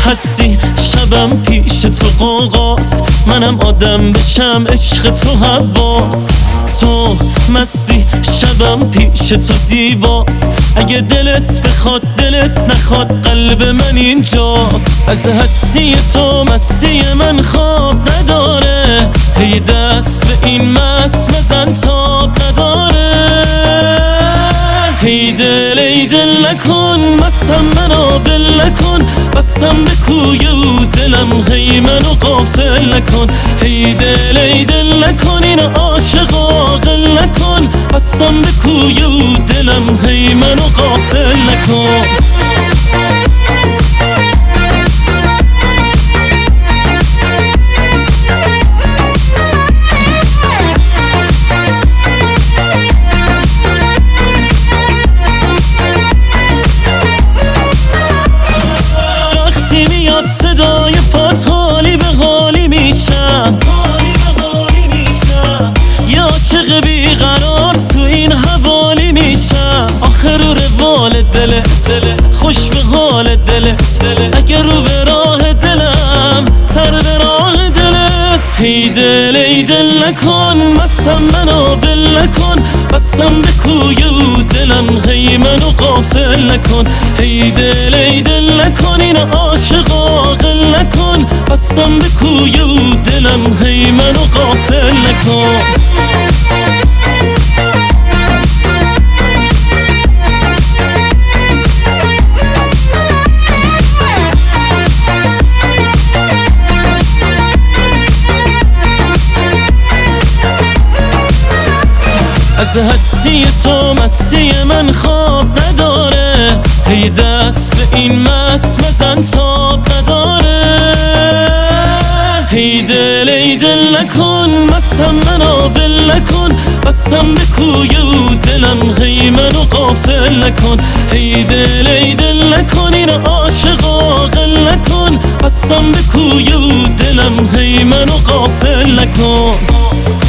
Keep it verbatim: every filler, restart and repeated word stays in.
هستی شبم پیش تو قوقاست، منم آدم بشم عشق تو حواس. تو مستی شبم پیش تو زیباست، اگه دلت بخواد دلت نخواد قلب من اینجاست. از هستی تو مستی من خواب نداره، هی دست به این مست مزن تاب نداره. هی دل ای دل نکن مستم منو ول نکن، بستم به کوی و دلم هی منو غافل نکن. هی دل ای دل نکن این عاشق عاقل نکن، بستم به کوی و دلم هی منو غافل نکن. صدای پات حالی به حالی میشم، یه عاشق بیقرار تو این حوالی میشم. آخر رو روال دلت خوش به حال دلت، اگر رو به راه دلم سر به راه دلت. هی دل ای دل نکن مستم منو ول نکن، بستم به کوی و دلم هی منو غافل نکن. هی دل ای دل نکن این عاشق عاقل نکن، بستم به کوی و دلم هی منو غافل نکن. از هستی تو مستی من خواب نداره، هی دست به این مست مزن تاب نداره. هی دل ای دل نکن مستم منو ول نکن، بستم به کوی و دلم هی منو غافل نکن. هی دل ای دل نکن این عاشق عاقل نکن، بستم به کوی و دلم هی منو غافل نکن.